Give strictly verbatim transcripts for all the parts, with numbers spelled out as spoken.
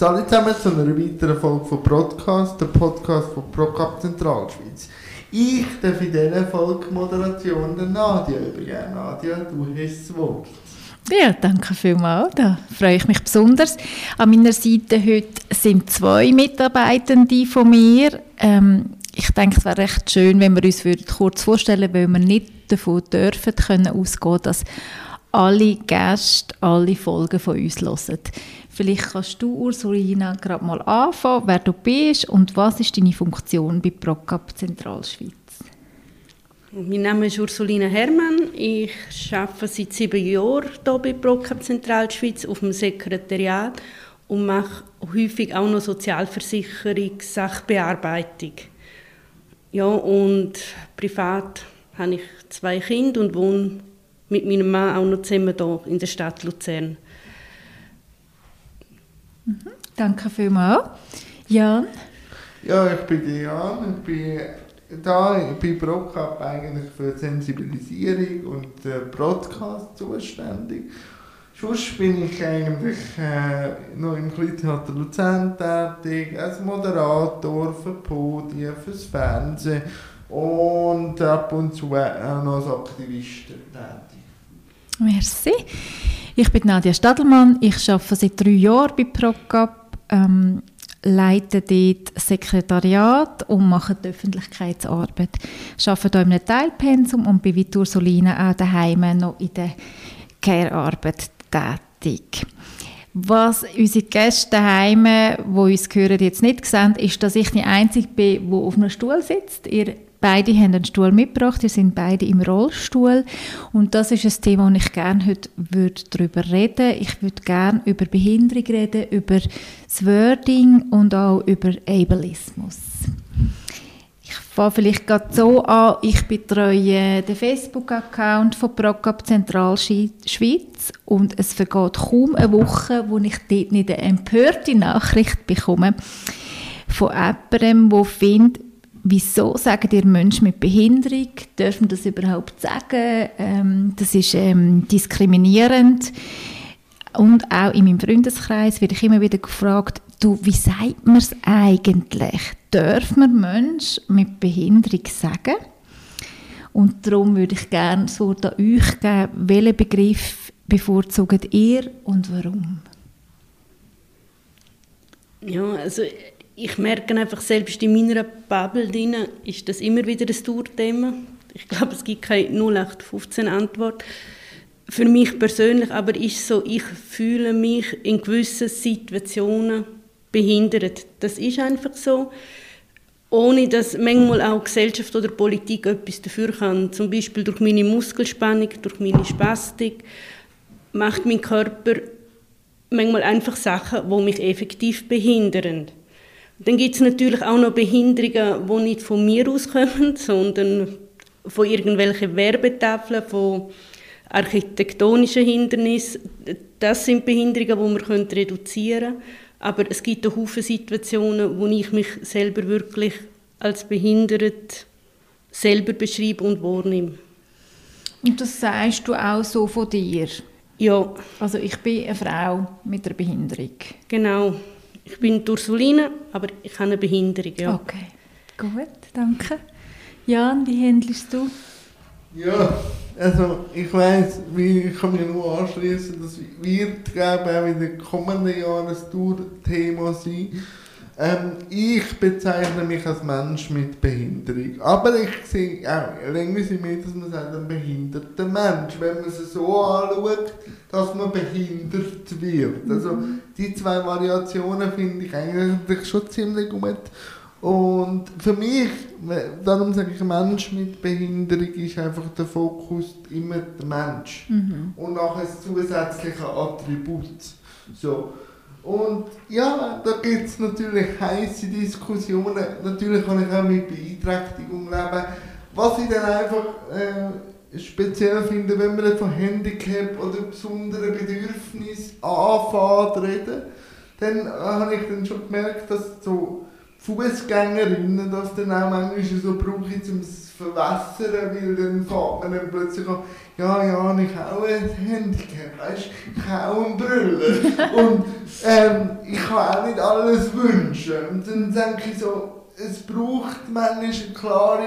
Hallo zusammen zu einer weiteren Folge von Podcast, der Podcast von ProCap Zentralschweiz. Ich darf in dieser Folge Moderation der Nadia übergeben. Nadia, du hast das Wort. Ja, danke vielmals. Da freue ich mich besonders. An meiner Seite heute sind zwei Mitarbeitende von mir. Ähm, ich denke, es wäre recht schön, wenn wir uns kurz vorstellen würden, weil wir nicht davon dürfen können ausgehen, dass alle Gäste alle Folgen von uns hören. Vielleicht kannst du, Ursulina, gerade mal anfangen, wer du bist und was ist deine Funktion bei ProCap Zentralschweiz? Mein Name ist Ursulina Hermann. Ich arbeite seit sieben Jahren hier bei ProCap Zentralschweiz auf dem Sekretariat und mache häufig auch noch Sozialversicherung, Sachbearbeitung. Ja, und privat habe ich zwei Kinder und wohne mit meinem Mann auch noch zusammen hier in der Stadt Luzern. Mhm. Danke vielmals. Jan? Ja, ich bin Jan. Ich bin da bei ProCap eigentlich für die Sensibilisierung und äh, Broadcast zuständig. Sonst bin ich eigentlich äh, noch im Kleintheater Luzern tätig, als Moderator für Podien, fürs Fernsehen und ab und zu auch noch als Aktivist tätig. Merci. Ich bin Nadia Stadelmann. Ich arbeite seit drei Jahren bei ProCap, ähm, leite dort das Sekretariat und mache die Öffentlichkeitsarbeit. Ich arbeite hier in einem Teilpensum und bin wie Ursulina auch daheim noch in der Care-Arbeit tätig. Was unsere Gäste daheim, die uns hören, jetzt nicht sehen, ist, dass ich die Einzige bin, die auf einem Stuhl sitzt. Ihr beide haben einen Stuhl mitgebracht, ihr sind beide im Rollstuhl. Und das ist ein Thema, das ich gerne heute darüber reden würde. Ich würde gerne über Behinderung reden, über das Wording und auch über Ableismus. Ich fange vielleicht gerade so an. Ich betreue den Facebook-Account von ProCap Zentralschweiz und es vergeht kaum eine Woche, wo ich dort nicht eine empörte Nachricht bekomme von jemandem, der findet, wieso sagen ihr Menschen mit Behinderung, dürfen das überhaupt sagen? Ähm, das ist ähm, diskriminierend. Und auch in meinem Freundeskreis werde ich immer wieder gefragt, du, wie sagt man es eigentlich? Darf man Menschen mit Behinderung sagen? Und darum würde ich gerne das Wort an euch geben, welchen Begriff bevorzugt ihr und warum? Ja, also ich merke einfach, selbst in meiner Bubble drin ist das immer wieder ein Tourthema. Ich glaube, es gibt keine null acht fünfzehn Antwort. Für mich persönlich aber ist so, ich fühle mich in gewissen Situationen behindert. Das ist einfach so. Ohne dass manchmal auch Gesellschaft oder Politik etwas dafür kann. Zum Beispiel durch meine Muskelspannung, durch meine Spastik, macht mein Körper manchmal einfach Sachen, die mich effektiv behindern. Dann gibt es natürlich auch noch Behinderungen, die nicht von mir auskommen, sondern von irgendwelchen Werbetafeln, von architektonischen Hindernissen. Das sind Behinderungen, die wir reduzieren können. Aber es gibt auch viele Situationen, wo ich mich selber wirklich als behindert selber beschreibe und wahrnehme. Und das sagst du auch so von dir? Ja. Also ich bin eine Frau mit einer Behinderung? Genau. Ich bin Ursulina, aber ich habe eine Behinderung, ja. Okay, gut, danke. Jan, wie handelst du? Ja, also ich weiss, ich kann mich nur anschließen, das wird, glaube ich, auch in den kommenden Jahren ein Tourthema sein. Ähm, ich bezeichne mich als Mensch mit Behinderung. Aber ich sehe auch irgendwie mehr, dass man sagt, ein behinderter Mensch, wenn man es so anschaut, dass man behindert wird. Also die zwei Variationen finde ich eigentlich schon ziemlich gut. Und für mich, darum sage ich, ein Mensch mit Behinderung ist einfach der Fokus immer der Mensch. Mhm. Und nachher das zusätzliche Attribut. So. Und ja, da gibt es natürlich heisse Diskussionen. Natürlich kann ich auch mit Beeinträchtigung leben. Was ich dann einfach äh, speziell finde, wenn man von Handicap oder besonderen Bedürfnissen anfängt zu reden, dann äh, habe ich dann schon gemerkt, dass so Fußgängerinnen das dann auch manchmal so brauche, um es zu verwässern, weil dann fährt man dann plötzlich an, ja, ja, ich habe auch ein Handicap, weißt, ich habe auch einen Brille und ähm, ich kann auch nicht alles wünschen. Und dann denke ich so, es braucht manchmal eine klare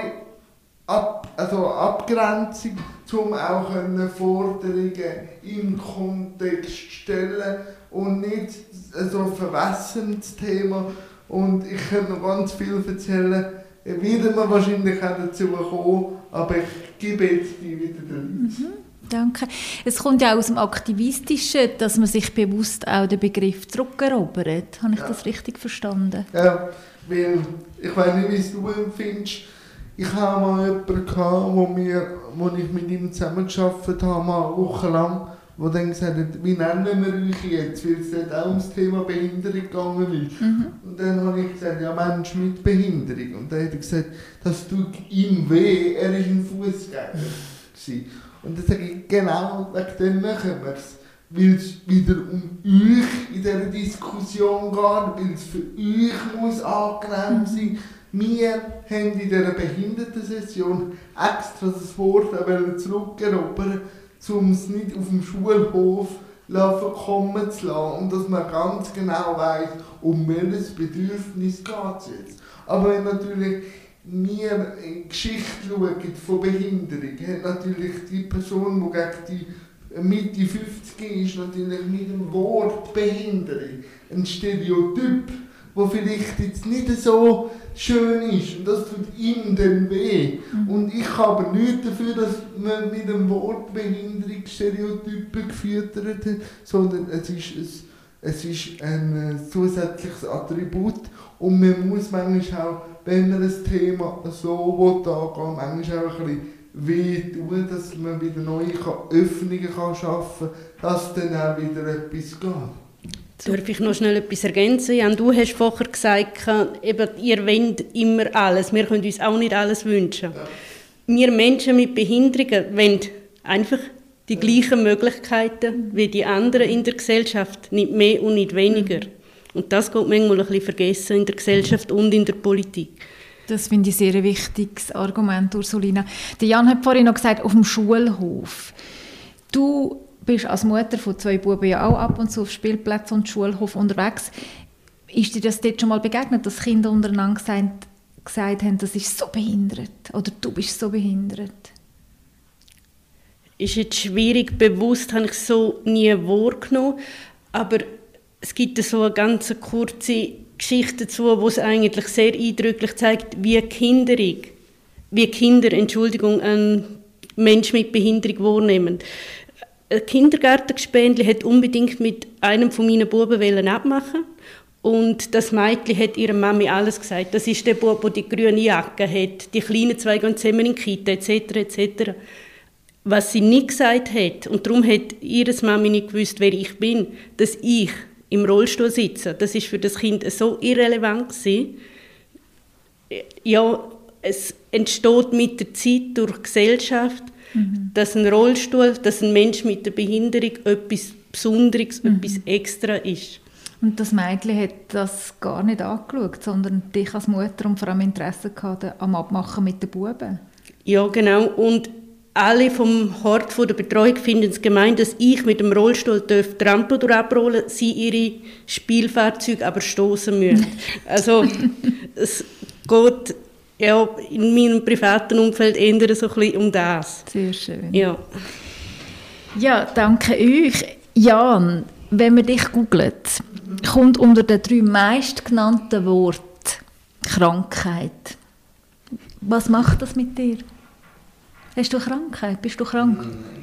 Ab, also Abgrenzung, um auch Forderungen im Kontext zu stellen und nicht so ein verwässerndes Thema. Und ich könnte noch ganz viel erzählen, wird man wahrscheinlich auch dazu kommen, aber ich gebe jetzt die wieder den Leuten. Mhm, danke. Es kommt ja aus dem Aktivistischen, dass man sich bewusst auch den Begriff zurückerobert. Habe ich ja. das richtig verstanden? Ja, weil ich weiß nicht, wie es du empfindest. Ich hatte mal jemanden, wo, wir, wo ich mit ihm zusammengearbeitet habe, mal eine Woche lang, der dann gesagt hat, wie nennen wir euch jetzt, weil es dort auch ums Thema Behinderung gegangen ist. Mhm. Und dann habe ich gesagt, ja, Mensch mit Behinderung. Und dann hat er gesagt, das tut ihm weh, er war ein Fußgänger. Und dann sage ich, genau wegen dem machen wir es. Weil es wieder um euch in dieser Diskussion geht, weil es für euch muss angenehm sein muss. Wir haben in dieser Behindertensession extra das Wort zurückerobert, um es nicht auf dem Schulhof kommen zu lassen und dass man ganz genau weiss, um welches Bedürfnis geht es jetzt. Aber wenn natürlich wir in die Geschichte schauen von Behinderung, hat natürlich die Person, die gegen die Mitte fünfzig ist, natürlich mit dem Wort Behinderung ein Stereotyp, wo vielleicht jetzt nicht so schön ist und das tut ihm dann weh. Mhm. Und ich habe nichts dafür, dass man mit dem Wort Behinderung Stereotypen gefüttert hat, sondern es ist ein, es ist ein zusätzliches Attribut und man muss manchmal auch, wenn man das Thema so angehen, manchmal auch ein bisschen weh tun, dass man wieder neue Öffnungen kann schaffen kann, dass dann auch wieder etwas geht. Darf ich noch schnell etwas ergänzen? Jan, du hast vorher gesagt, eben, ihr wollt immer alles. Wir können uns auch nicht alles wünschen. Ja. Wir Menschen mit Behinderungen wollen einfach die gleichen Möglichkeiten wie die anderen in der Gesellschaft. Nicht mehr und nicht weniger. Und das geht manchmal ein bisschen vergessen in der Gesellschaft und in der Politik. Das finde ich sehr ein wichtiges Argument, Ursulina. Der Jan hat vorhin noch gesagt, auf dem Schulhof. Du bist als Mutter von zwei Buben ja auch ab und zu auf Spielplätzen und Schulhof unterwegs. Ist dir das dort schon mal begegnet, dass Kinder untereinander gesagt, gesagt haben, das ist so behindert oder du bist so behindert? Ist jetzt schwierig, bewusst habe ich so nie wahrgenommen, aber es gibt so eine ganz kurze Geschichte dazu, wo es eigentlich sehr eindrücklich zeigt, wie Kinderung, wie Kinder, Entschuldigung, einen Menschen mit Behinderung wahrnehmen. Ein Kindergartengespendli hat unbedingt mit einem von meinen Buben abmachen und das Mädchen hat ihrer Mami alles gesagt. Das ist der Bub, der die grüne Jacke hat, die kleinen zwei gehen zusammen in die Kita, et cetera et cetera. Was sie nicht gesagt hat, und darum hat ihre Mami nicht gewusst, wer ich bin, dass ich im Rollstuhl sitze, das ist für das Kind so irrelevant gewesen. Ja, es entsteht mit der Zeit durch die Gesellschaft, mhm. dass ein Rollstuhl, dass ein Mensch mit der Behinderung etwas Besonderes, mhm. etwas Extra ist. Und das Mädchen hat das gar nicht angeschaut, sondern dich als Mutter und vor allem Interesse gehabt am Abmachen mit den Buben. Ja, genau. Und alle vom Hort von der Betreuung finden es gemein, dass ich mit dem Rollstuhl die Rampe abrollen darf, sie ihre Spielfahrzeuge aber stoßen müssen. Also es geht ja, in meinem privaten Umfeld eher so ein bisschen um das. Sehr schön. Ja, ja, danke euch. Jan, wenn man dich googelt, kommt unter den drei meistgenannten Worten Krankheit. Was macht das mit dir? Hast du Krankheit? Bist du krank?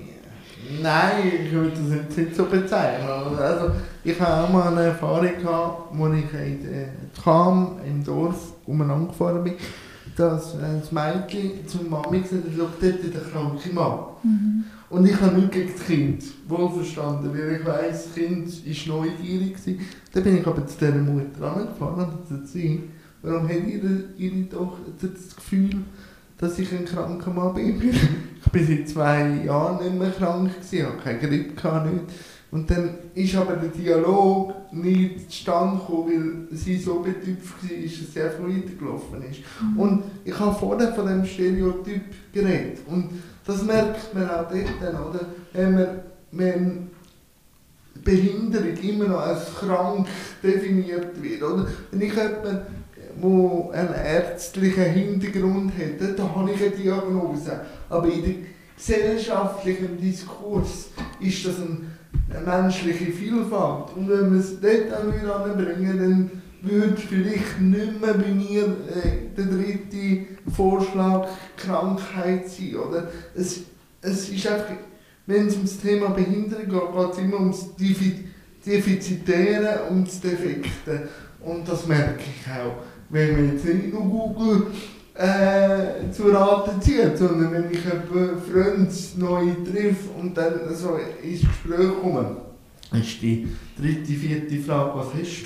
Nein, ich würde das jetzt nicht so bezeichnen. Also, ich habe auch mal eine Erfahrung gehabt, als ich in Cham im Dorf umeinander gefahren bin, dass das Mädchen zur Mami gesagt hat, schau, dort ist der kranke Mann. Mhm. Und ich habe nichts gegen das Kind wohlverstanden, weil ich weiss, das Kind war neugierig. Dann bin ich aber zu dieser Mutter angefahren und gesagt, warum hat ihre, ihre Tochter das Gefühl, dass ich ein kranker Mann bin? Ich war seit zwei Jahren nicht mehr krank, ich hatte keine Grippe, nicht. Und dann ist aber der Dialog nicht zustande gekommen, weil sie so betüpft war, dass es einfach weitergelaufen ist. Mhm. Und ich habe vorher von diesem Stereotyp geredet. Und das merkt man auch dort dann, oder? Wenn, man, wenn Behinderung immer noch als krank definiert wird. Oder? Wenn ich jemanden, der einen ärztlichen Hintergrund hat, dann habe ich eine Diagnose. Aber in dem gesellschaftlichen Diskurs ist das ein eine menschliche Vielfalt. Und wenn wir es dort auch anbringen, dann würde vielleicht nicht mehr bei mir äh, der dritte Vorschlag Krankheit sein. Oder? Es, es ist einfach, wenn es um das Thema Behinderung geht, geht es immer ums Defizitäre und das Defekte. Und das merke ich auch, wenn wir jetzt nicht nur Google Äh, zu Rate zieht, sondern wenn ich einen Freund neu treffe und dann so ins Gespräch komme, ist die dritte, vierte Frage, was hast du?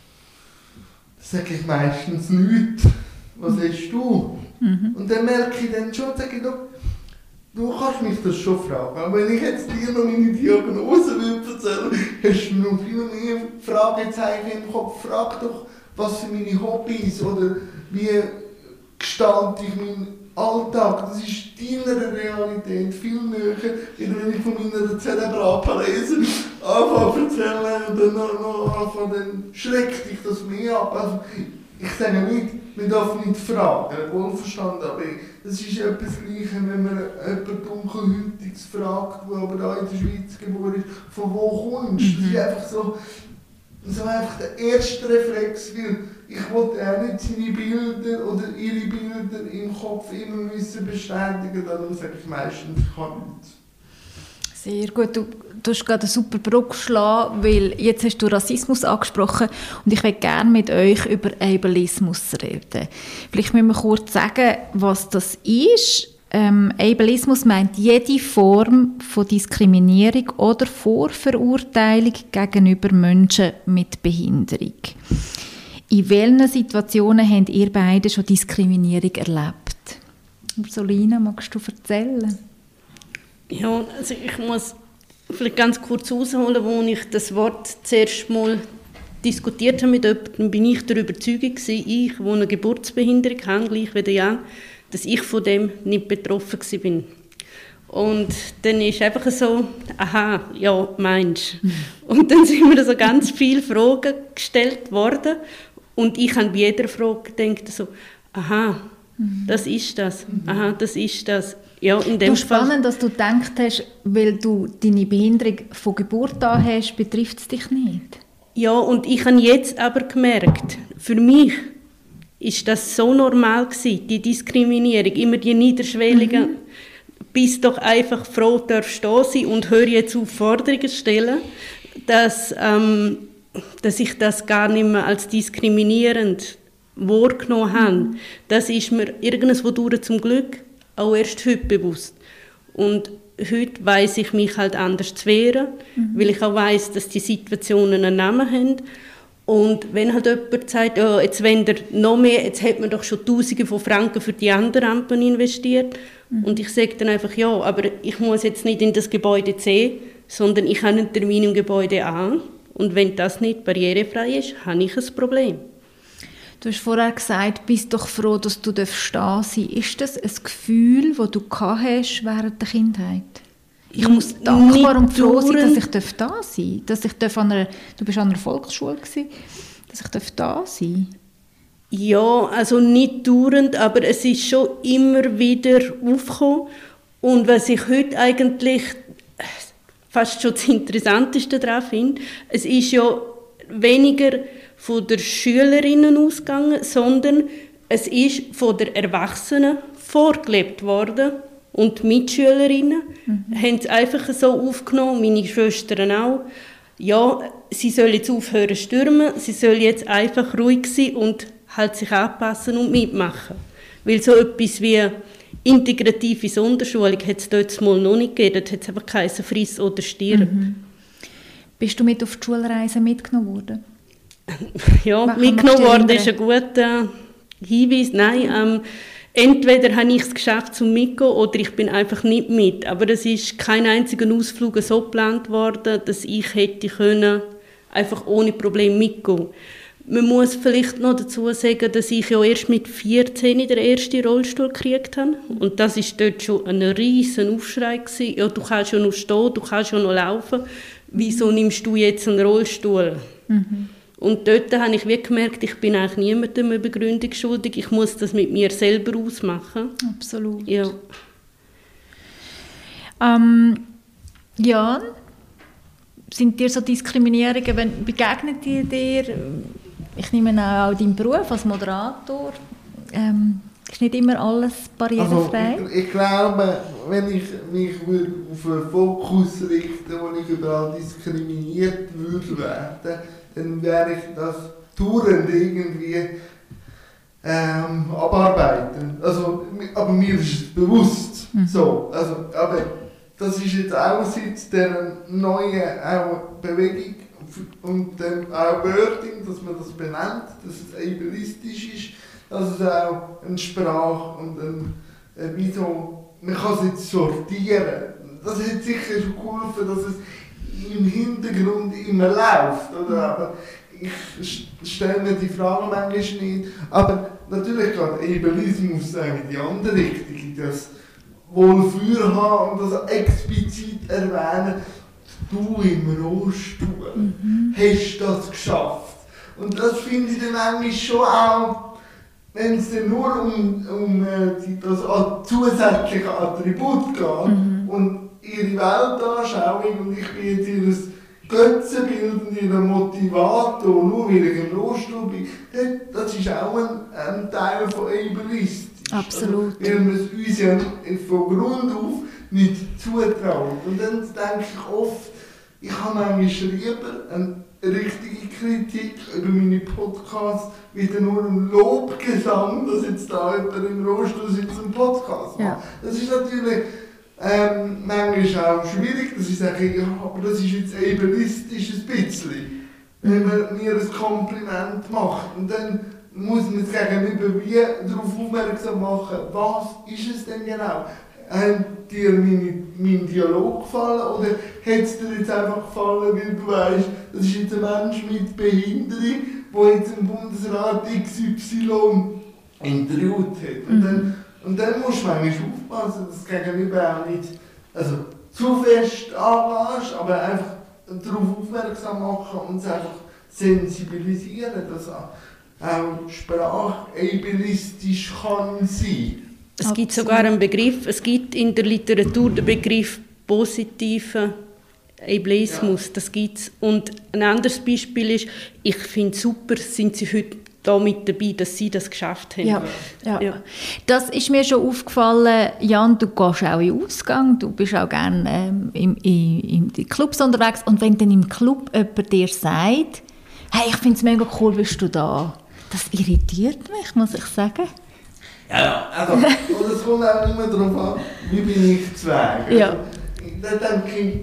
Dann sage ich meistens nichts. Was hast du? Mhm. Und dann merke ich dann schon, sage ich, du, du kannst mich das schon fragen, aber wenn ich jetzt dir noch meine Diagnose erzählen will, hast du noch viel mehr Fragezeichen im Kopf. Frag doch, was für meine Hobbys oder wie gestalte ich meinen Alltag. Das ist deiner Realität viel näher, wenn ich von meiner Zerebralparese anfange zu erzählen und dann noch, noch anfange, dann schreckt dich das mehr ab. Also, ich sage nicht, man darf nicht fragen, wohlverstanden, aber es ist etwas Gleiches, wenn man jemanden Dunkelhäutiges fragt, der aber da in der Schweiz geboren ist, von wo kommst du? Das ist einfach so, so einfach der erste Reflex, weil ich wollte auch nicht seine Bilder oder ihre Bilder im Kopf immer müssen bestätigen, darum sage ich meistens, ich kann nicht. Sehr gut, du, du hast gerade eine super Brücke geschlagen, weil jetzt hast du Rassismus angesprochen und ich möchte gerne mit euch über Ableismus reden. Vielleicht müssen wir kurz sagen, was das ist. Ähm, Ableismus meint jede Form von Diskriminierung oder Vorverurteilung gegenüber Menschen mit Behinderung. In welchen Situationen habt ihr beide schon Diskriminierung erlebt? Solina, magst du erzählen? Ja, also ich muss vielleicht ganz kurz ausholen, als ich das Wort zuerst mal diskutiert habe mit jemandem, bin ich der Überzeugung gewesen, ich, die eine Geburtsbehinderung habe, gleich wie der Jan, dass ich von dem nicht betroffen war. Und dann ist einfach so, aha, ja, meinst du. Und dann sind mir so ganz viele Fragen gestellt worden. Und ich habe bei jeder Frage gedacht, so, aha, das ist das, aha, das ist das. Ja, in dem du spannend, Fall, dass du gedacht hast, weil du deine Behinderung von Geburt an hast, betrifft es dich nicht. Ja, und ich habe jetzt aber gemerkt, für mich ist das so normal gewesen, die Diskriminierung, immer die niederschwelligen, mhm. Bist doch einfach froh, darfst da sein und hör jetzt auf Forderungen stellen, dass, ähm, dass ich das gar nicht mehr als diskriminierend wahrgenommen habe. Mhm. Das ist mir irgendwo durch zum Glück auch erst heute bewusst. Und heute weiss ich mich halt anders zu wehren, mhm. weil ich auch weiss, dass die Situationen einen Namen haben. Und wenn halt jemand sagt, ja, jetzt wenn der noch mehr, jetzt hat man doch schon Tausende von Franken für die anderen Rampen investiert. Mhm. Und ich sage dann einfach, ja, aber ich muss jetzt nicht in das Gebäude C, sondern ich habe einen Termin im Gebäude A. Und wenn das nicht barrierefrei ist, habe ich ein Problem. Du hast vorher gesagt, bist doch froh, dass du stehen darfst. Ist das ein Gefühl, das du hast während der Kindheit? Ich muss dankbar und froh sein, dass ich da sein darf. Dass ich an einer, du warst an einer Volksschule, dass ich da sein darf. Ja, also nicht dauernd, aber es ist schon immer wieder aufgekommen. Und was ich heute eigentlich fast schon das Interessanteste daran finde, es ist ja weniger von den Schülerinnen ausgegangen, sondern es ist von den Erwachsenen vorgelebt worden. Und die Mitschülerinnen mhm. haben es einfach so aufgenommen, meine Schwestern auch. Ja, sie sollen jetzt aufhören zu stürmen, sie sollen jetzt einfach ruhig sein und halt sich anpassen und mitmachen. Weil so etwas wie integrative Sonderschulung hat es dort mal noch nicht gegeben, dort hat es einfach geheißen, friss oder stirb. Mhm. Bist du mit auf die Schulreise mitgenommen worden? Ja, Machen mitgenommen worden ist ein guter Hinweis. Nein, ähm, entweder habe ich es geschafft zum Mitgehen oder ich bin einfach nicht mit. Aber es ist kein einziger Ausflug so geplant worden, dass ich hätte können, einfach ohne Problem mitgehen. Man muss vielleicht noch dazu sagen, dass ich ja erst mit vierzehn den ersten Rollstuhl gekriegt habe. Und das war dort schon ein riesen Aufschrei gewesen. Ja, du kannst ja noch stehen, du kannst ja noch laufen. Wieso nimmst du jetzt einen Rollstuhl? Mhm. Und dort habe ich wie gemerkt, ich bin eigentlich niemandem eine Begründung schuldig. Ich muss das mit mir selber ausmachen. Absolut. Ja. Ähm, Jan, sind dir so Diskriminierungen, wenn, begegnen die dir? Ich nehme auch deinen Beruf als Moderator. Ähm, ist nicht immer alles barrierefrei? Also, ich, ich glaube, wenn ich mich auf einen Fokus richte, wo ich überall diskriminiert würde werden, dann wäre ich das dauernd irgendwie ähm, abarbeiten. Also, aber mir ist es bewusst. Mhm. So, also, aber das ist jetzt auch seit der neuen auch Bewegung und dem auch Wording, dass man das benennt, dass es ableistisch ist, dass es auch eine Sprache und ein, äh, wie so, man kann es jetzt sortieren. Das hat sicher schon geholfen, dass es im Hintergrund immer läuft, oder? Aber ich stelle mir die Frage manchmal nicht. Aber natürlich geht Ableismus auch in die andere Richtung, in das Wohlfühl haben und das explizit erwähnen. Du im Rollstuhl mhm. hast das geschafft. Und das finde ich dann manchmal schon auch, wenn es dann nur um, um das zusätzliche Attribut geht mhm. und ihre Weltanschauung und ich bin jetzt ihr Götzenbild und ihr Motivator, nur weil ich im Rollstuhl bin, das ist auch ein, ein Teil von Ableismus. Absolut. Also, weil man es uns ja von Grund auf nicht zutraut. Und dann denke ich oft, ich habe manchmal lieber eine richtige Kritik über meine Podcasts, wieder nur ein Lobgesang, dass jetzt da jemand im Rollstuhl sitzt und Podcast macht. Ja. Das ist natürlich ähm, manchmal auch schwierig, dass ich sage, ja, aber das ist jetzt ableistisch ein bisschen, wenn man mir ein Kompliment macht. Und dann muss man es gegenüber wie darauf aufmerksam machen, was ist es denn genau? Hat dir mein, mein Dialog gefallen oder hat es dir jetzt einfach gefallen, weil du weißt, das ist jetzt ein Mensch mit Behinderung, der jetzt im Bundesrat X Y interviewt hat. Und dann, und dann musst du manchmal aufpassen, dass das Gegenüber auch nicht also, zu fest angehst, aber einfach darauf aufmerksam machen und es einfach sensibilisieren, dass auch Sprache ableistisch kann sein. Es gibt sogar einen Begriff, es gibt in der Literatur den Begriff positiven Ableismus, ja. Das gibt's. Und ein anderes Beispiel ist, ich finde es super, sind Sie heute da mit dabei, dass Sie das geschafft haben. Ja, ja. Ja. Das ist mir schon aufgefallen, Jan, du gehst auch in Ausgang, du bist auch gerne ähm, in, in, in Clubs unterwegs und wenn dann im Club jemand dir sagt, hey, ich finde es mega cool, bist du da, das irritiert mich, muss ich sagen. Ja, also, und es kommt auch immer darauf an, wie bin ich zu Wege. Ja. Dann denke ich,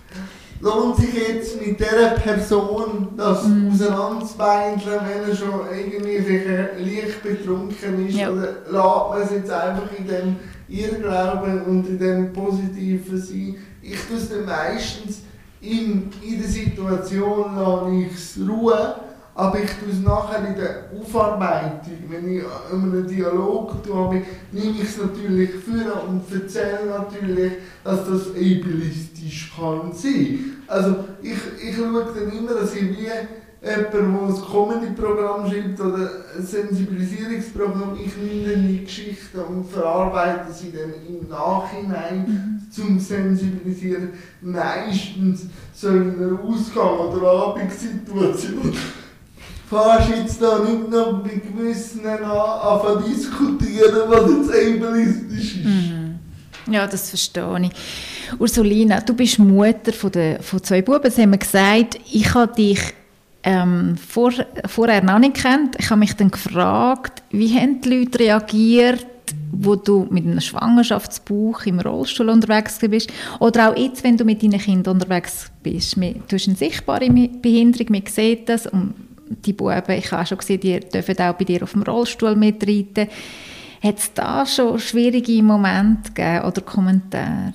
lohnt sich jetzt mit dieser Person das mm. auseinanderzubeindeln, wenn er schon irgendwie leicht betrunken ist, ja. Oder lässt man es jetzt einfach in dem Irrglauben und in dem Positiven sein. Ich tue es dann meistens in, in der Situation, lasse ich es ruhen. Aber ich tue es nachher in der Aufarbeitung, wenn ich in einem Dialog tue, nehme ich es natürlich vor und erzähle natürlich, dass das ableistisch kann sein. Also ich, ich schaue dann immer, dass ich wie jemand, der ein Comedy-Programm schreibt oder ein Sensibilisierungsprogramm, ich nehme dann die Geschichte und verarbeite sie dann im Nachhinein mhm. zum Sensibilisieren. Meistens so in einer Ausgang- oder Abendssituation. Fährst jetzt da nicht noch mit Gewissen an, anfangen zu diskutieren, was jetzt ableistisch ist. Mhm. Ja, das verstehe ich. Ursulina, du bist Mutter von, der, von zwei Buben. Sie haben mir gesagt, ich habe dich ähm, vor, vorher noch nicht gekannt. Ich habe mich dann gefragt, wie haben die Leute reagiert, wo du mit einem Schwangerschaftsbauch im Rollstuhl unterwegs bist. Oder auch jetzt, wenn du mit deinen Kindern unterwegs bist. Du hast eine sichtbare Behinderung, man sieht das. Und die Buben, ich habe auch schon gesehen, die dürfen auch bei dir auf dem Rollstuhl mitreiten. Hat es da schon schwierige Momente gegeben oder Kommentare?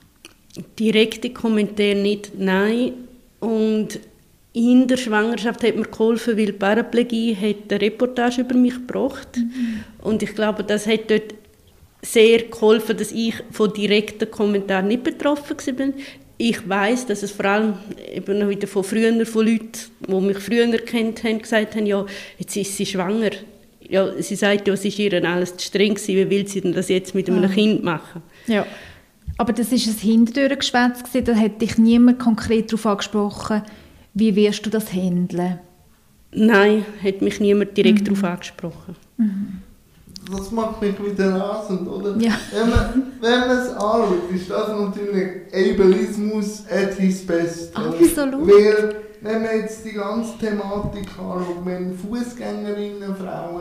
Direkte Kommentare nicht, nein. Und in der Schwangerschaft hat mir geholfen, weil die Paraplegie hat eine Reportage über mich gebracht. Mhm. Und ich glaube, das hat dort sehr geholfen, dass ich von direkten Kommentaren nicht betroffen war. Ich weiss, dass es vor allem eben noch wieder von früher, von Leuten, die mich früher kennt haben, gesagt haben, ja, jetzt ist sie schwanger. Ja, sie sagt ja, es war ihr alles zu streng gewesen, wie will sie denn das jetzt mit einem ah. Kind machen? Ja. Aber das war ein Hinterdurchgeschwätz, da hat dich niemand konkret darauf angesprochen, wie wirst du das handeln? Nein, hat mich niemand direkt mhm. darauf angesprochen. Mhm. Das macht mich wieder rasend, oder? Ja. Wenn man, wenn man es anschaut, ist das natürlich Ableismus at his best. Absolut. Weil, wenn man jetzt die ganze Thematik anschaut, wenn Fußgängerinnen, Frauen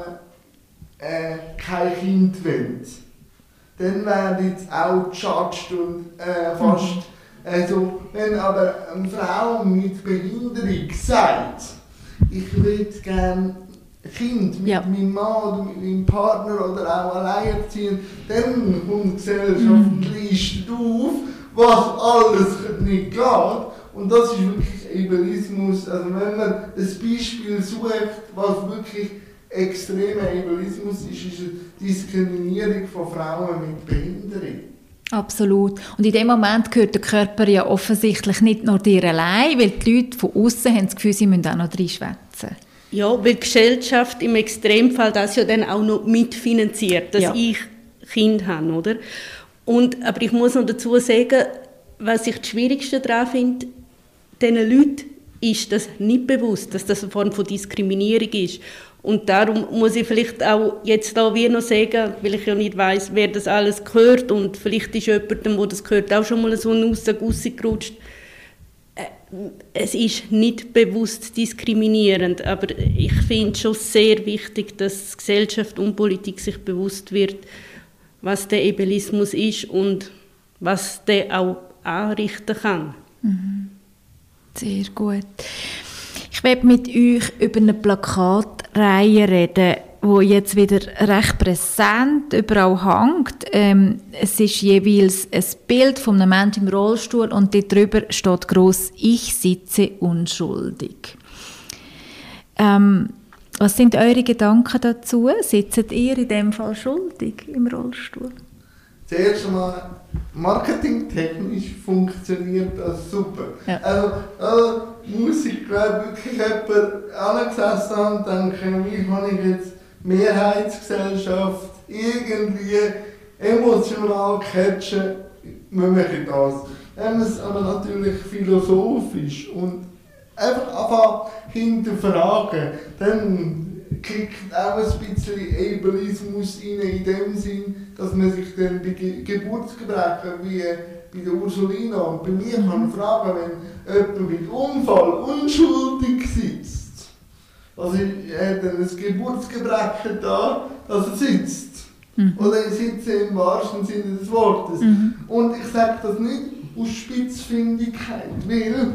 äh, kein Kind wollen, dann werden jetzt auch gejudged und äh, fast... Mhm. Also, wenn aber eine Frau mit Behinderung sagt, ich will gerne ein Kind mit ja. meinem Mann oder mit meinem Partner oder auch alleinerziehend, dann kommt die Gesellschaft und listet auf, was alles nicht geht. Und das ist wirklich Ableismus. Also wenn man ein Beispiel sucht, was wirklich extremer Ableismus ist, ist eine Diskriminierung von Frauen mit Behinderung. Absolut. Und in dem Moment gehört der Körper ja offensichtlich nicht nur dir allein, weil die Leute von außen haben das Gefühl, sie müssen auch noch reinschwätzen. Ja, weil die Gesellschaft im Extremfall das ja dann auch noch mitfinanziert, dass ja. ich Kind habe, oder? Und, aber ich muss noch dazu sagen, was ich das Schwierigste daran finde, diesen Leuten ist das nicht bewusst, dass das eine Form von Diskriminierung ist. Und darum muss ich vielleicht auch jetzt da wie noch sagen, weil ich ja nicht weiss, wer das alles gehört und vielleicht ist jemandem, der das gehört, auch schon mal so eine Aussage rausgerutscht. Es ist nicht bewusst diskriminierend, aber ich finde es schon sehr wichtig, dass Gesellschaft und Politik sich bewusst wird, was der Ableismus ist und was der auch anrichten kann. Mhm. Sehr gut. Ich werde mit euch über eine Plakatreihe reden, die jetzt wieder recht präsent überall hängt. Ähm, es ist jeweils ein Bild von einem Menschen im Rollstuhl und dort drüber steht gross «Ich sitze unschuldig». Ähm, was sind eure Gedanken dazu? Sitzt ihr in dem Fall schuldig im Rollstuhl? Zuerst einmal, marketingtechnisch funktioniert das super. Ja. Also, also muss ich glaube wirklich jemand angesessen haben und denken, wie kann ich jetzt Mehrheitsgesellschaft irgendwie emotional catchen, wir machen das. Wenn man es aber natürlich philosophisch und einfach anfangen hinterfragen, dann kriegt auch ein bisschen Ableismus rein, in dem Sinn, dass man sich dann bei Ge- Geburtsgebrechen wie bei der Ursulina und bei mir kann fragen, wenn jemand mit Unfall unschuldig sitzt, also er hat dann ein Geburtsgebrechen da, dass er sitzt. Mhm. Oder er sitzt im wahrsten Sinne des Wortes. Mhm. Und ich sage das nicht aus Spitzfindigkeit, weil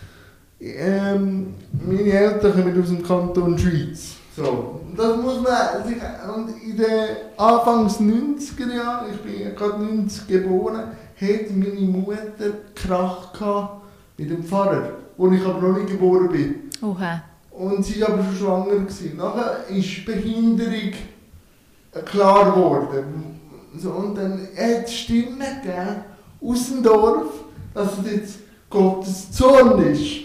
ähm, meine Eltern kommen aus dem Kanton Schweiz. So, das muss man sich, und in den Anfangs neunziger Jahren, ich bin gerade neunzig geboren, hat meine Mutter Krach gehabt mit dem Pfarrer, wo ich aber noch nicht geboren bin. Oha. Und sie war aber schon schwanger gewesen. Nachher ist Behinderung klar geworden. So, und dann hat es Stimmen gegeben aus dem Dorf, dass es jetzt Gottes Zorn ist.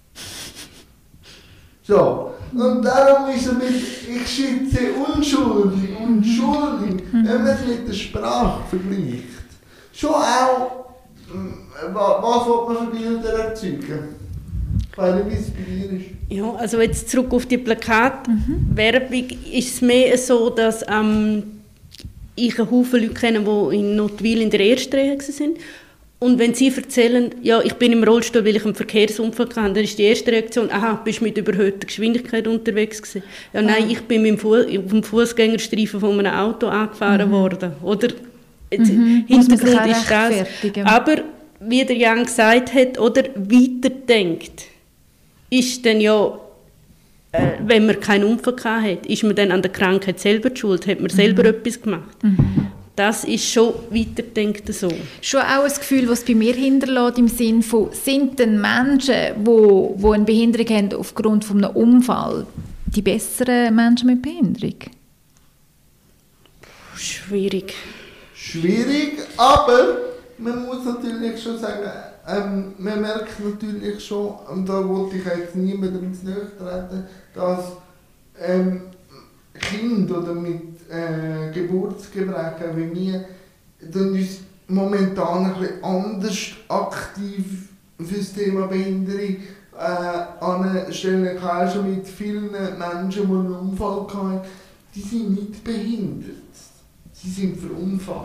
So. Und darum ist er mit «Ich schätze unschuldig» und «schuldig», wenn man es mit der Sprache vergleicht, schon auch, was will man für Bilder erzeugen? Ich weiß nicht, wie es bei dir ist. Ja, also jetzt zurück auf die Plakatwerbung, mhm. ist es mehr so, dass ähm, ich einen Haufen Leute kenne, die in Notwil in der ersten Reihe waren. Und wenn sie erzählen, ja, ich bin im Rollstuhl, weil ich einen Verkehrsunfall hatte, dann ist die erste Reaktion, aha, bist du mit überhöhter Geschwindigkeit unterwegs gewesen? Ja, nein, ich bin mit dem Fu- auf dem Fußgängerstreifen von einem Auto angefahren mhm. worden. Oder? Jetzt, mhm. Hintergrund ist das. Aber, wie der Jan gesagt hat, oder weiterdenkt, ist dann ja äh, wenn man keinen Unfall hat, ist man dann an der Krankheit selber schuld, hat man selber mhm. etwas gemacht. Mhm. Das ist schon weiterdenkt so. Schon auch ein Gefühl, das es bei mir hinterlässt, im Sinne von, sind denn Menschen, die, die eine Behinderung haben aufgrund von einem Unfall, die besseren Menschen mit Behinderung? Schwierig. Schwierig, aber man muss natürlich schon sagen, ähm, man merkt natürlich schon, und da wollte ich jetzt niemandem ins Nähe treten, dass ähm, Kinder oder mit äh, Geburtsgebrechen wie mir uns momentan ein bisschen anders aktiv für das Thema Behinderung äh, anstellen. Ich habe auch schon mit vielen Menschen, die einen Unfall hatten, die sind nicht behindert. Sie sind verunfallt.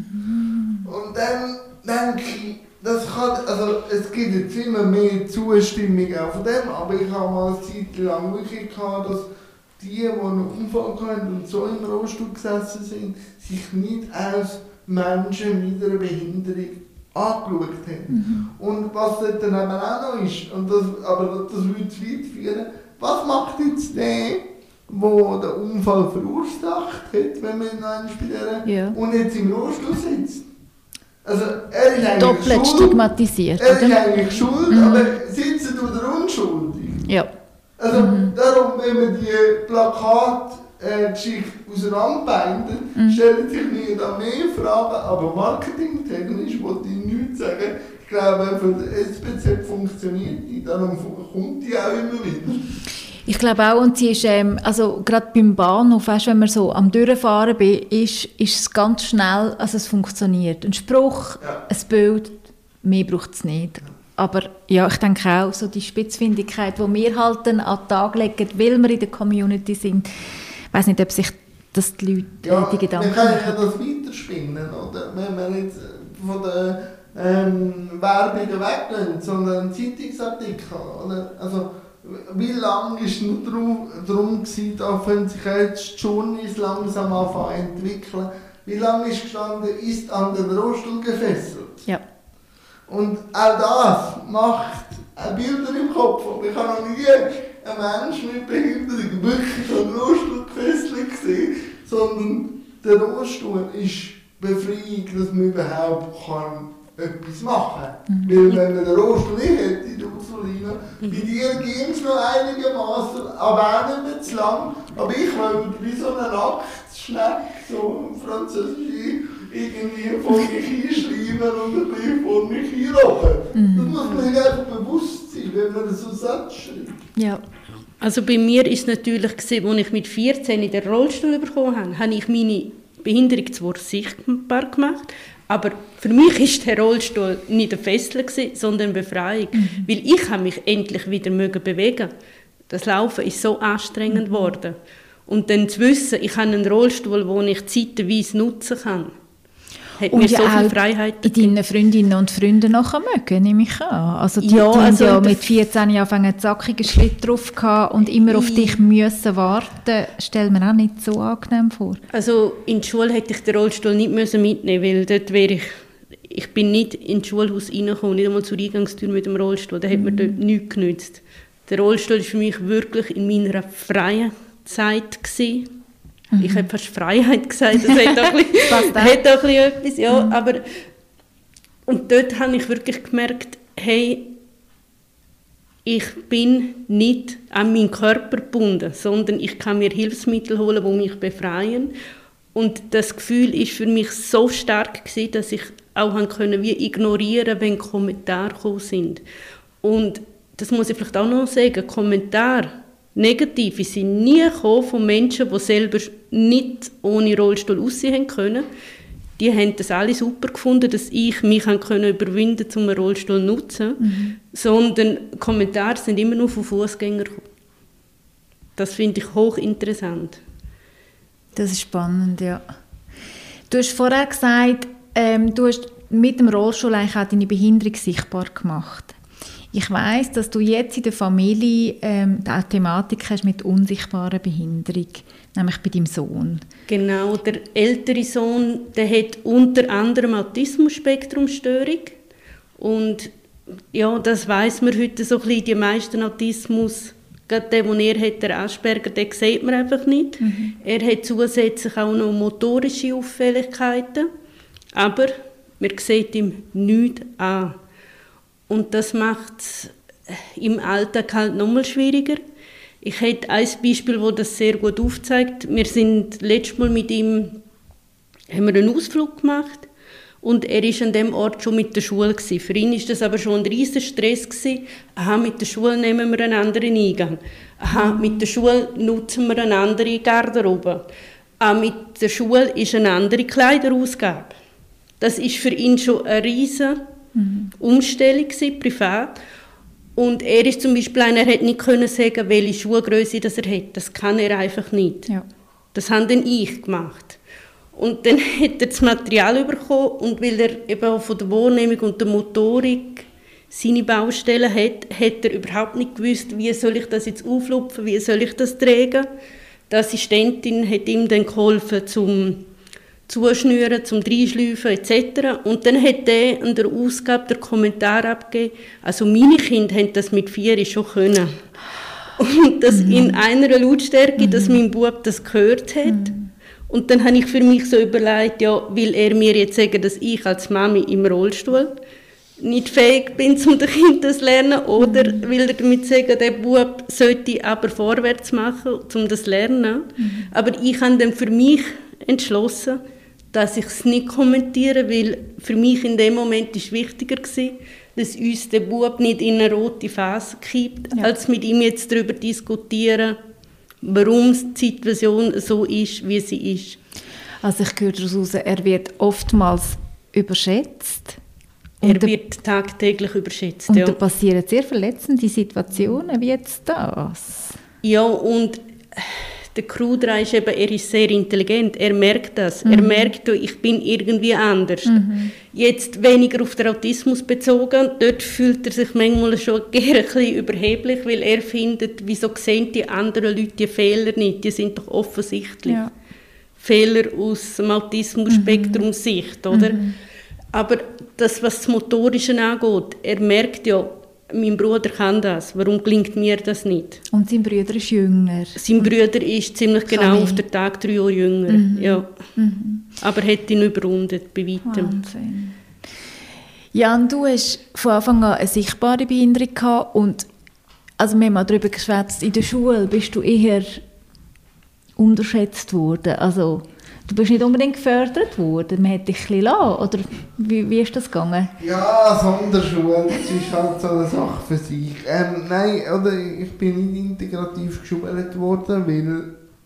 Mhm. Und dann denke ich, das kann, also es gibt jetzt immer mehr Zustimmung auch von dem, aber ich habe mal eine Zeit lang wirklich gehabt, dass die, die einen Unfall hatten und so im Rollstuhl gesessen sind, sich nicht als Menschen mit einer Behinderung angeschaut haben. Mhm. Und was dort dann eben auch noch ist, und das, aber das würde zu weit führen, was macht jetzt der, der den Unfall verursacht hat, wenn man noch bei der ja. und jetzt im Rollstuhl sitzt? Also er ist eigentlich doppelt schuld, stigmatisiert. er ist oder? eigentlich schuld, mhm. aber sitzen tut er unschuldig. Ja. Also mhm. darum, wenn man die Plakatgeschichte äh, auseinanderbindet, mhm. stellen sich mir da mehr Fragen, aber marketingtechnisch wollte ich nichts sagen. Ich glaube, für den S P Z funktioniert die, darum kommt die auch immer wieder. Ich glaube auch, und sie ist, ähm, also gerade beim Bahnhof, weißt, wenn man so am Durchfahren ist, ist es ganz schnell, also es funktioniert. Ein Spruch, ja. ein Bild, mehr braucht es nicht. Aber ja, ich denke auch, so die Spitzfindigkeit, die wir halt dann an den Tag legen, weil wir in der Community sind, ich weiss nicht, ob sich das die Leute, ja, die Gedanken machen. Wir können ja das weiterspinnen, oder? Wenn wir jetzt von der ähm, Werbung weggehen, sondern einen Zeitungsartikel, oder? Also, wie lange war es nur darum, dass wenn sich jetzt die Journeys langsam anfangen zu entwickeln, wie lange ist gestanden, ist an den Rollstuhl gefesselt? Ja. Und auch das macht Bilder im Kopf. Und ich habe noch nie einen Menschen mit Behinderung wirklich an den Rollstuhl gefesselt gesehen, sondern der Rollstuhl ist Befreiung, dass man überhaupt kann etwas machen kann. Mhm. Weil wenn man den Rollstuhl nicht hätte, die Ursulina, mhm. bei dir ging es noch einigermaßen, aber auch nicht mehr zu lang. Aber ich würde wie so eine Nacktschneck, so ein französisch, irgendwie vor mich einschreiben und ein bisschen vor mich einrollen. Mhm. Das muss man sich einfach bewusst sein, wenn man so Sätze schreibt. Ja. Also bei mir war es natürlich, als ich mit vierzehn in den Rollstuhl bekommen habe, habe ich meine Behinderung zwar sichtbar gemacht, aber für mich war der Rollstuhl nicht ein Fesseln, sondern eine Befreiung. Mhm. Weil ich mich endlich wieder bewegen. Das Laufen ist so anstrengend geworden. Mhm. Und dann zu wissen, ich habe einen Rollstuhl, den ich zeitweise nutzen kann, hat und mir ja so viel Freiheit gegeben. Deine Freundinnen und Freunde nachher mögen, nehme ich an. Also die, ja, die also ja mit vierzehn Jahren einen zackigen Schritt drauf gehabt und immer auf dich müssen warten, stellt mir auch nicht so angenehm vor. Also in die Schule hätte ich den Rollstuhl nicht müssen mitnehmen, weil dort wäre ich, ich bin nicht in das Schulhaus reingekommen, nicht einmal zur Eingangstür mit dem Rollstuhl, da hat mir dort nichts genützt. Der Rollstuhl war für mich wirklich in meiner freien Zeit gewesen. Ich habe fast Freiheit gesagt, das hat auch ein bisschen, hat auch ein bisschen etwas, ja, mhm. aber und dort habe ich wirklich gemerkt, hey, ich bin nicht an meinen Körper gebunden, sondern ich kann mir Hilfsmittel holen, die mich befreien. Und das Gefühl war für mich so stark gewesen, dass ich auch können, wie ignorieren, wenn Kommentare gekommen sind. Und das muss ich vielleicht auch noch sagen, Kommentare, Negative sind nie gekommen von Menschen, die selber nicht ohne Rollstuhl aussehen können. Die haben das alle super gefunden, dass ich mich können überwinden konnte, um einen Rollstuhl zu nutzen. Mhm. Sondern Kommentare sind immer nur von Fußgängern gekommen. Das finde ich hochinteressant. Das ist spannend, ja. Du hast vorher gesagt, ähm, du hast mit dem Rollstuhl eigentlich auch deine Behinderung sichtbar gemacht. Ich weiss, dass du jetzt in der Familie ähm, die Thematik hast mit unsichtbarer Behinderung, nämlich bei deinem Sohn. Genau, der ältere Sohn, der hat unter anderem Autismus-Spektrum-Störung. Und ja, das weiss man heute so ein bisschen, die meisten Autismus Gerade der, den er hat, der Asperger, den sieht man einfach nicht. Mhm. Er hat zusätzlich auch noch motorische Auffälligkeiten, aber man sieht ihm nichts an. Und das macht es im Alltag halt noch mal schwieriger. Ich hätte ein Beispiel, das das sehr gut aufzeigt. Wir sind letztes Mal mit ihm haben wir einen Ausflug gemacht und er war an diesem Ort schon mit der Schule gewesen. Für ihn war das aber schon ein riesiger Stress gewesen. Aha, mit der Schule nehmen wir einen anderen Eingang. Aha, mit der Schule nutzen wir eine andere Garderobe. Ah, mit der Schule ist eine andere Kleiderausgabe. Das war für ihn schon eine riesige mhm. Umstellung gewesen, privat. Und er ist zum Beispiel einer, er hätte nicht können sagen, welche Schuhgröße das er hat. Das kann er einfach nicht. Ja. Das habe dann ich gemacht. Und dann hat er das Material bekommen und weil er eben auch von der Wahrnehmung und der Motorik seine Baustellen hat, hat er überhaupt nicht gewusst, wie soll ich das jetzt auflupfen, wie soll ich das tragen. Die Assistentin hat ihm dann geholfen zum Zuschnüren, zum Dreinschleifen et cetera. Und dann hat er an der Ausgabe den Kommentar abgegeben, also meine Kinder haben das mit vier schon können. Und das mhm. in einer Lautstärke, mhm. dass mein Bub das gehört hat. Mhm. Und dann habe ich für mich so überlegt, ja, will er mir jetzt sagen, dass ich als Mami im Rollstuhl nicht fähig bin, um den Kind das zu lernen, oder mhm. will er damit sagen, der Bub sollte aber vorwärts machen, um das zu lernen. Mhm. Aber ich habe dann für mich entschlossen, dass ich es nicht kommentiere, weil für mich in dem Moment ist wichtiger war, dass uns der Bub nicht in eine rote Phase kippt, ja. als mit ihm jetzt darüber diskutieren, warum die Situation so ist, wie sie ist. Also ich höre daraus, er wird oftmals überschätzt. Er wird tagtäglich überschätzt, und ja. da passieren sehr verletzende Situationen, wie jetzt das. Ja, und der Krudra ist eben, er ist sehr intelligent, er merkt das. Mhm. Er merkt, ich bin irgendwie anders. Mhm. Jetzt weniger auf den Autismus bezogen, dort fühlt er sich manchmal schon gerne ein bisschen überheblich, weil er findet, wieso sehen die anderen Leute die Fehler nicht, die sind doch offensichtlich. Ja. Fehler aus dem Autismus-Spektrum-Sicht, oder? Mhm. Aber das, was das Motorische angeht, er merkt ja, mein Bruder kann das, warum gelingt mir das nicht? Und sein Bruder ist jünger? Sein Bruder ist ziemlich genau Kann auf den Tag drei Jahre jünger, mhm. ja. Mhm. Aber hat ihn überrundet, bei weitem. Wahnsinn. Jan, du hast von Anfang an eine sichtbare Behinderung gehabt und also wir haben mal darüber geschwätzt, in der Schule bist du eher unterschätzt worden, also du bist nicht unbedingt gefördert worden, man hat dich ein bisschen lassen, oder wie, wie ist das gegangen? Ja, Sonderschule, das ist halt so eine Sache für sich. Ähm, nein, oder ich bin nicht integrativ geschult worden, weil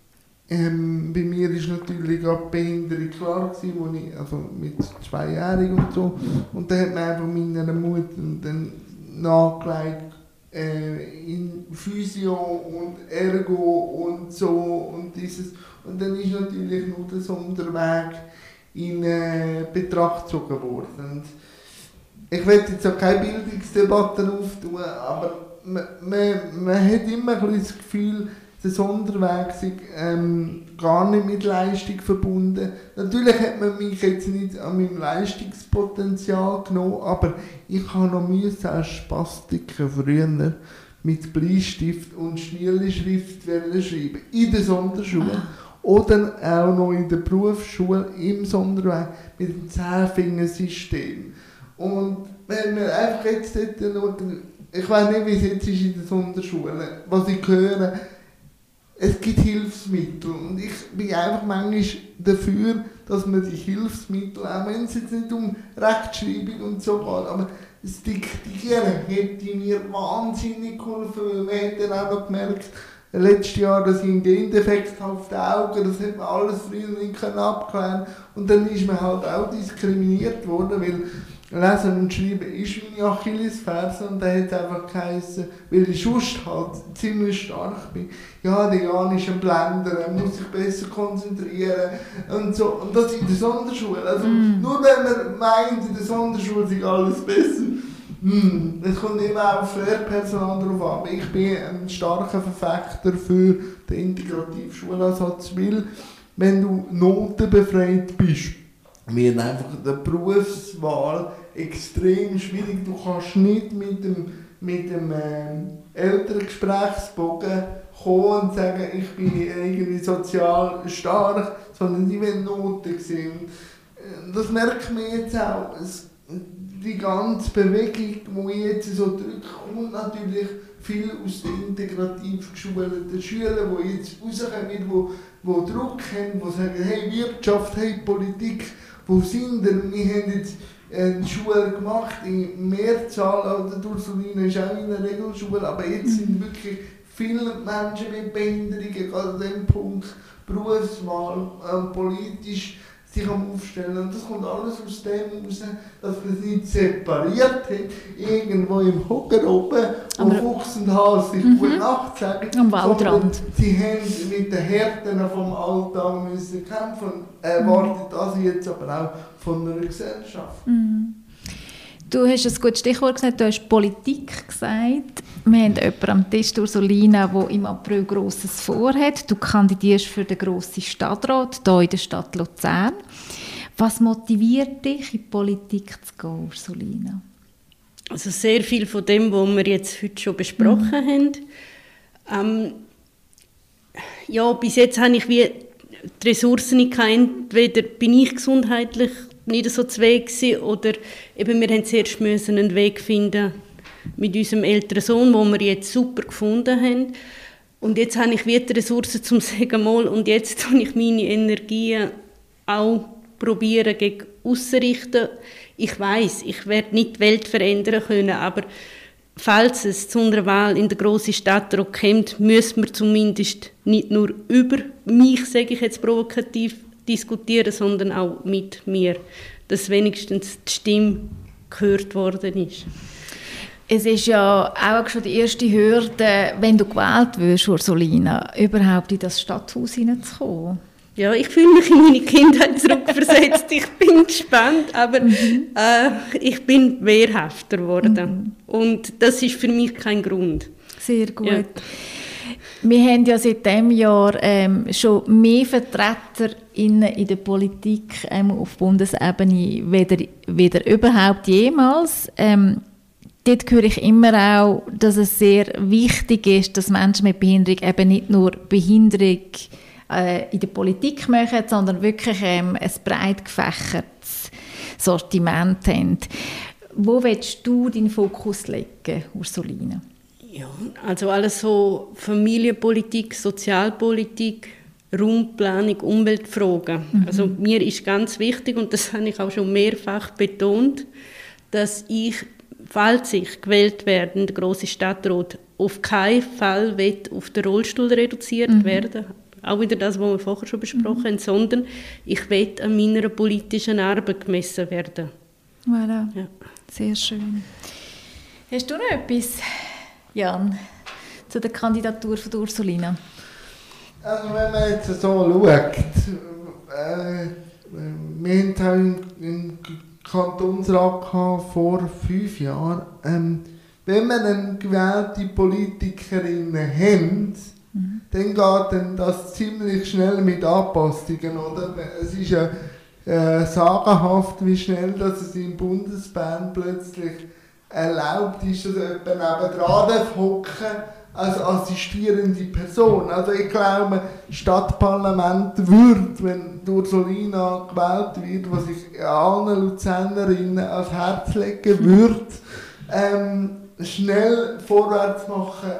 ähm, bei mir ist natürlich auch die Behinderung klar gewesen, wo ich, also mit zweijährig und so, und dann hat man einfach meiner Mutter dann nachgelegt, äh, in Physio und Ergo und so und dieses. Und dann ist natürlich nur der Sonderweg in äh, Betracht gezogen worden. Und ich will jetzt auch keine Bildungsdebatten auftun, aber man, man, man hat immer ein das Gefühl, der Sonderweg sei ähm, gar nicht mit Leistung verbunden. Natürlich hat man mich jetzt nicht an meinem Leistungspotenzial genommen, aber ich habe noch müssen als Spastiker früher mit Bleistift und Schnielschrift schreiben, in der Sonderschule. Oder auch noch in der Berufsschule im Sonderweg mit dem Zehn-Finger-System. Und wenn wir einfach jetzt dort schauen, ich weiß nicht, wie es jetzt ist in der Sonderschule, was ich höre, es gibt Hilfsmittel und ich bin einfach manchmal dafür, dass man die Hilfsmittel, auch wenn es jetzt nicht um Rechtschreibung und so geht, aber das Diktieren hätte mir wahnsinnig geholfen, weil man hat dann auch noch gemerkt, letztes Jahr, dass ich einen Gendefekt auf den Augen, das hat man alles früher nicht abklären können. Und dann ist man halt auch diskriminiert worden, weil Lesen und Schreiben ist meine Achillesferse und da hat es einfach geheißen, weil ich sonst halt ziemlich stark bin. Ja, der Jan ist ein Blender, er muss sich besser konzentrieren und so. Und das in der Sonderschule. Also mm. nur wenn man meint, in der Sonderschule sei alles besser, mm, es kommt immer auf Lehrpersonal drauf an. Aber ich bin ein starker Verfechter für den integrativen Schulansatz, weil wenn du notenbefreit bist, wird einfach die Berufswahl extrem schwierig. Du kannst nicht mit dem mit einem ähm, Elterngesprächsbogen kommen und sagen, ich bin irgendwie sozial stark, sondern die wollen Noten sehen. Das merkt man jetzt auch. Es, die ganze Bewegung, die jetzt so drückt, kommt natürlich viel aus den integrativ geschulten Schülern, die jetzt rauskommen, die, die Druck haben, die sagen, hey Wirtschaft, hey Politik, wo sind wir? Wir haben jetzt eine Schule gemacht in Mehrzahl, oder Ursulina ist auch in einer Regelschule, aber jetzt sind wirklich viele Menschen mit Behinderungen, gerade an dem Punkt Berufswahl, äh, politisch sich am Aufstellen. Und das kommt alles aus dem raus, dass man es nicht separiert hat, irgendwo im Hocker oben, wo Fuchs und Hase sich mhm. gute Nacht sagen. Am Waldrand. Sie haben mit den Härten vom Alltag müssen kämpfen und erwartet das jetzt aber auch von einer Gesellschaft. Mhm. Du hast ein gutes Stichwort gesagt, du hast Politik gesagt. Wir haben jemanden am Tisch, Ursulina, der im April Grosses vorhat. Du kandidierst für den grossen Stadtrat hier in der Stadt Luzern. Was motiviert dich, in die Politik zu gehen, Ursulina? Also sehr viel von dem, was wir jetzt heute schon besprochen mhm. haben. Ähm, ja, bis jetzt habe ich wie die Ressourcen nicht gehabt. Entweder bin ich gesundheitlich nicht so zu Weg gewesen, oder eben wir haben zuerst müssen einen Weg finden mit unserem älteren Sohn, den wir jetzt super gefunden haben. Und jetzt habe ich wieder Ressourcen zum sagen, mal, und jetzt tue ich meine Energien auch probieren gegen aussen. Ich weiss, ich werde nicht die Welt verändern können, aber falls es zu einer Wahl in der grossen Stadtrat kommt, müssen wir zumindest nicht nur über mich, sage ich jetzt provokativ, diskutieren, sondern auch mit mir, dass wenigstens die Stimme gehört worden ist. Es ist ja auch schon die erste Hürde, wenn du gewählt wirst, Ursulina, überhaupt in das Stadthaus hineinzukommen. Ja, ich fühle mich in meine Kindheit zurückversetzt. Ich bin gespannt, aber mhm. äh, ich bin wehrhafter geworden. Mhm. Und das ist für mich kein Grund. Sehr gut. Ja. Wir haben ja seit diesem Jahr ähm, schon mehr Vertreter in, in der Politik ähm, auf Bundesebene weder, weder überhaupt jemals. Ähm, dort höre ich immer auch, dass es sehr wichtig ist, dass Menschen mit Behinderung eben nicht nur Behinderung äh, in der Politik machen, sondern wirklich ähm, ein breit gefächertes Sortiment haben. Wo willst du deinen Fokus legen, Ursulina? Ja, also alles so Familienpolitik, Sozialpolitik, Raumplanung, Umweltfragen. Mhm. Also mir ist ganz wichtig, und das habe ich auch schon mehrfach betont, dass ich, falls ich gewählt werde in der grossen Stadtrat, auf keinen Fall auf den Rollstuhl reduziert mhm. werden. Auch wieder das, was wir vorher schon besprochen mhm. haben, sondern ich will an meiner politischen Arbeit gemessen werden. Voilà. Ja. Sehr schön. Hast du noch etwas, Jan, zu der Kandidatur von der Ursulina? Also wenn man jetzt so schaut, äh, wir hatten im Kantonsrat vor fünf Jahren, ähm, wenn wir eine gewählte Politikerin haben, mhm. dann geht dann das ziemlich schnell mit Anpassungen, oder? Es ist ja äh, sagenhaft, wie schnell dass es im Bundesbahn plötzlich erlaubt ist, dass jemand nebendran hocken als assistierende Person. Also ich glaube, das Stadtparlament würde, wenn die Ursulina gewählt wird, was ich allen Luzernerinnen ans Herz legen würde, ähm, schnell vorwärts machen,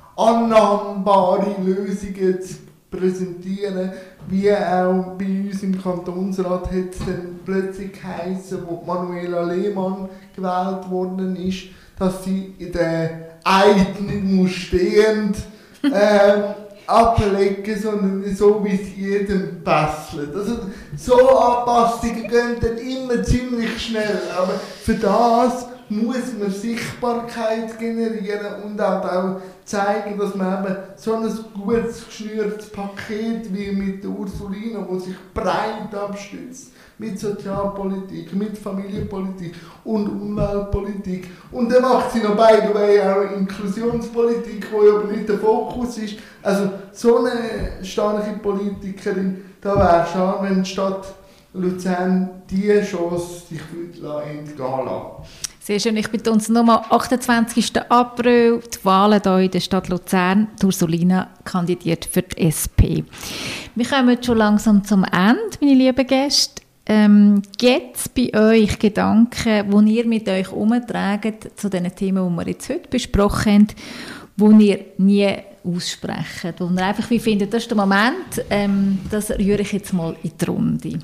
annahmbare Lösungen zu präsentieren, wie auch bei uns im Kantonsrat hat es dann plötzlich geheissen, wo Manuela Lehmann gewählt worden ist, dass sie in der Eid nicht muss stehend ähm, ablegen, sondern so, wie es jedem passt. Also, so Anpassungen gehen dann immer ziemlich schnell, aber für das muss man Sichtbarkeit generieren und auch, auch zeigen, dass man eben so ein gutes geschnürtes Paket wie mit der Ursulina, das sich breit abstützt, mit Sozialpolitik, mit Familienpolitik und Umweltpolitik. Und dann macht sie noch by the way auch Inklusionspolitik, die aber nicht der Fokus ist. Also so eine starke Politikerin, da wäre es schade, wenn die Stadt Luzern diese Chance sich entgehen lassen. Sehr schön. Ich bitte uns nochmal achtundzwanzigsten April, die Wahlen hier in der Stadt Luzern. Ursulina kandidiert für die S P. Wir kommen schon langsam zum Ende, meine lieben Gäste. Ähm, gibt es bei euch Gedanken, die ihr mit euch umtragt zu den Themen, die wir jetzt heute besprochen haben, die ihr nie aussprecht, wo ihr einfach wie findet, das ist der Moment, ähm, das rühre ich jetzt mal in die Runde.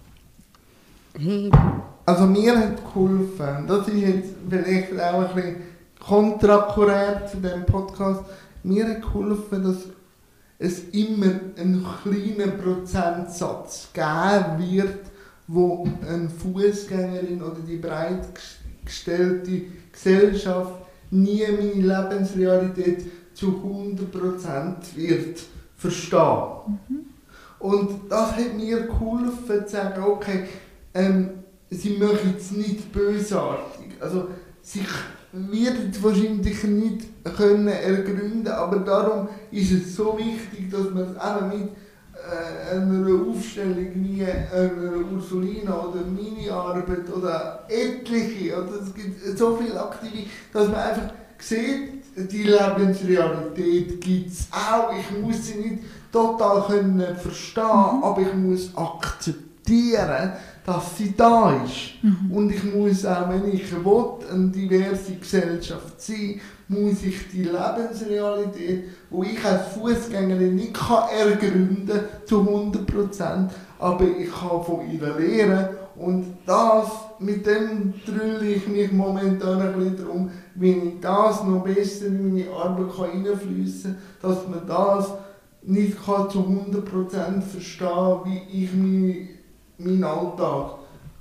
Also mir hat geholfen, das ist jetzt vielleicht auch ein bisschen kontrakurrent zu diesem Podcast, mir hat geholfen, dass es immer einen kleinen Prozentsatz geben wird, wo eine Fußgängerin oder die breit gestellte Gesellschaft nie meine Lebensrealität zu hundert Prozent wird verstehen. Mhm. Und das hat mir geholfen, zu sagen, okay, ähm, sie machen es nicht bösartig. Also, sie werden es wahrscheinlich nicht können ergründen, aber darum ist es so wichtig, dass man es auch mit äh, einer Aufstellung wie einer Ursulina oder meine Arbeit oder etliche, oder es gibt so viele Aktive, dass man einfach sieht, die Lebensrealität gibt es auch. Ich muss sie nicht total können verstehen, mhm. aber ich muss akzeptieren, dass sie da ist. Mhm. Und ich muss auch, wenn ich will, eine diverse Gesellschaft sein, muss ich die Lebensrealität, die ich als Fußgängerin nicht kann ergründen kann, zu hundert Prozent, aber ich kann von ihr lernen. Und das, mit dem drülle ich mich momentan ein bisschen darum, wie ich das noch besser in meine Arbeit reinfliessen kann, dass man das nicht kann zu hundert Prozent verstehen kann, wie ich meine, meinen Alltag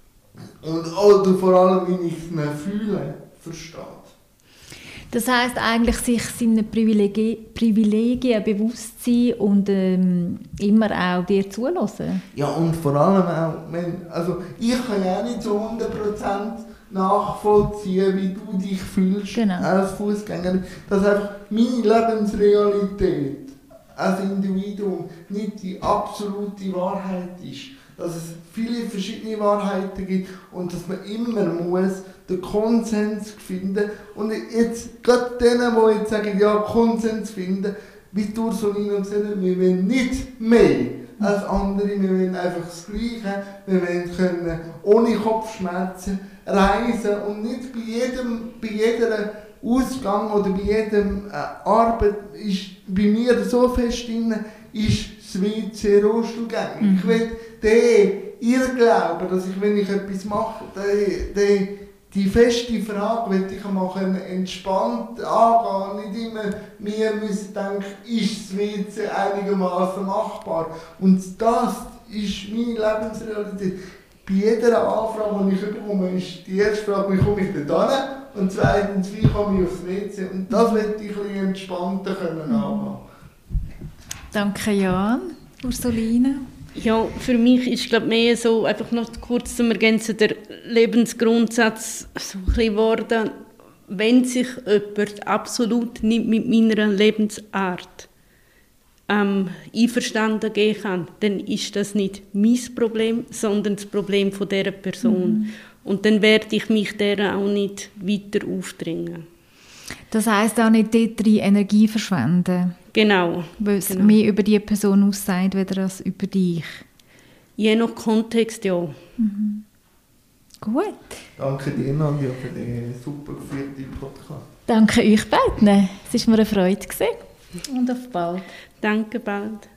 und oder vor allem, wie ich ihn fühle, verstehe. Das heisst eigentlich, sich seinen Privilegien, Privilegien bewusst sein und ähm, immer auch dir zuhören. Ja, und vor allem auch, wenn, also ich kann ja nicht zu hundert Prozent nachvollziehen, wie du dich fühlst genau. als Fußgängerin. Dass einfach meine Lebensrealität als Individuum nicht die absolute Wahrheit ist. Dass es viele verschiedene Wahrheiten gibt und dass man immer muss den Konsens finden. Und jetzt, gerade denen, die jetzt sagen, ja, Konsens finden, wie die Ursulina gesagt hat, wir wollen nicht mehr als andere, wir wollen einfach das Gleiche, wir wollen können ohne Kopfschmerzen reisen und nicht bei jedem, bei jeder Ausgang oder bei jedem äh, Arbeit ist bei mir so fest drin, ist das W C Rollstuhlgängig. Mhm. Ich will den Irrglauben, dass ich, wenn ich etwas mache, den, den, die feste Frage will ich mal entspannt angehen, nicht immer mir müssen denken, ist das W C einigermaßen machbar. Und das ist meine Lebensrealität. Bei jeder Anfrage, die ich bekomme, ist die erste Frage, wie komme ich da hin? Und zweitens, wie komme ich aufs W C? Und das möchte ich ein bisschen entspannter können angehen. Danke, Jan. Ursulina? Ja, für mich ist glaube mehr so, einfach noch kurz zum Ergänzen, der Lebensgrundsatz so ein bisschen geworden, wenn sich jemand absolut nicht mit meiner Lebensart ähm, einverstanden gehen kann, dann ist das nicht mein Problem, sondern das Problem von dieser Person. Mhm. Und dann werde ich mich der auch nicht weiter aufdrängen. Das heisst auch nicht dort drin Energie verschwenden? Genau. Weil es genau. mehr über die Person aussagt, weder als über dich? Je nach Kontext, ja. Mhm. Gut. Danke dir, Nadia, für den super geführten Podcast. Danke euch beiden. Es war mir eine Freude. Und auf bald. Danke, bald.